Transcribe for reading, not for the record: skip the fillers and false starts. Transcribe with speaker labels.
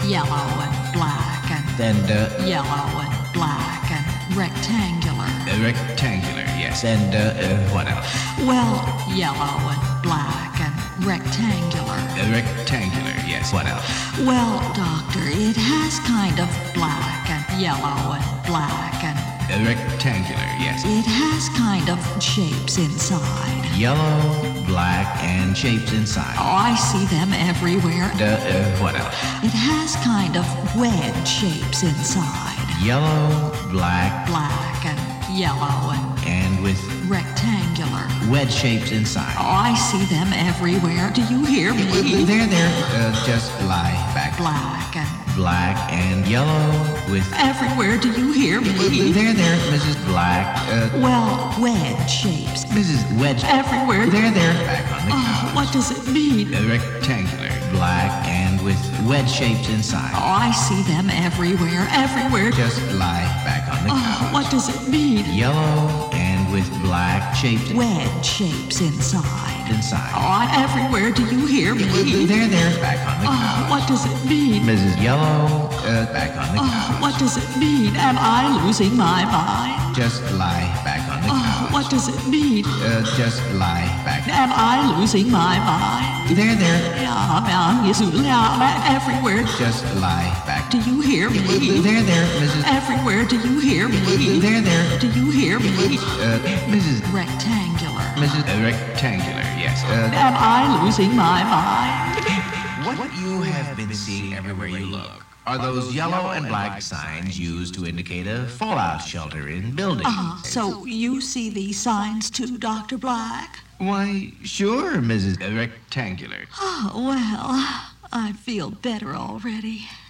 Speaker 1: yellow and black and
Speaker 2: And,
Speaker 1: yellow and black and rectangular.
Speaker 2: rectangular, yes. And, what else?
Speaker 1: Well, yellow and black and rectangular.
Speaker 2: Rectangular, yes. What else?
Speaker 1: Well, doctor, it has kind of black and yellow and black and
Speaker 2: Rectangular, yes.
Speaker 1: it has kind of shapes inside.
Speaker 2: Yellow, black, and shapes inside.
Speaker 1: Oh, I see them everywhere.
Speaker 2: What else?
Speaker 1: It has kind of wedge shapes inside.
Speaker 2: Yellow, black,
Speaker 1: Black and yellow and
Speaker 2: with
Speaker 1: rectangular.
Speaker 2: wedge shapes inside.
Speaker 1: Oh, I see them everywhere. Do you hear me?
Speaker 2: There, just lie back.
Speaker 1: Black and
Speaker 2: Yellow with...
Speaker 1: everywhere. Do you hear me?
Speaker 2: There, Mrs. Black,
Speaker 1: Well, wedge shapes.
Speaker 2: Mrs. Wedge.
Speaker 1: Everywhere.
Speaker 2: There, back on the
Speaker 1: Oh,
Speaker 2: couch.
Speaker 1: what does it mean?
Speaker 2: Rectangular, black, and with wedge shapes inside.
Speaker 1: Oh, I see them everywhere. Everywhere.
Speaker 2: Just lie back on the
Speaker 1: Oh,
Speaker 2: couch.
Speaker 1: what does it mean?
Speaker 2: Yellow and with black shapes
Speaker 1: Wedge shapes inside.
Speaker 2: inside.
Speaker 1: Oh, everywhere. Do you hear me?
Speaker 2: There, back on the
Speaker 1: Oh,
Speaker 2: couch.
Speaker 1: what does it mean?
Speaker 2: Mrs. Yellow, back on the
Speaker 1: Oh,
Speaker 2: couch.
Speaker 1: what does it mean? Am I losing my mind?
Speaker 2: Just lie back on the
Speaker 1: Oh,
Speaker 2: couch.
Speaker 1: what does it mean?
Speaker 2: Just lie back.
Speaker 1: Am I losing my mind?
Speaker 2: There,
Speaker 1: Everywhere.
Speaker 2: just lie back.
Speaker 1: Do you hear me?
Speaker 2: There, Mrs.
Speaker 1: Everywhere. Do you hear me?
Speaker 2: There,
Speaker 1: Do you hear me?
Speaker 2: Mrs.
Speaker 1: Rectangular.
Speaker 2: Mrs. Rectangular, yes.
Speaker 1: Am I losing my mind?
Speaker 2: What you have been seeing everywhere you look are those yellow and black signs used to indicate a fallout shelter in buildings.
Speaker 1: So you see these signs too, Dr. Black?
Speaker 2: Why, sure, Mrs. Rectangular.
Speaker 1: Oh, well, I feel better already.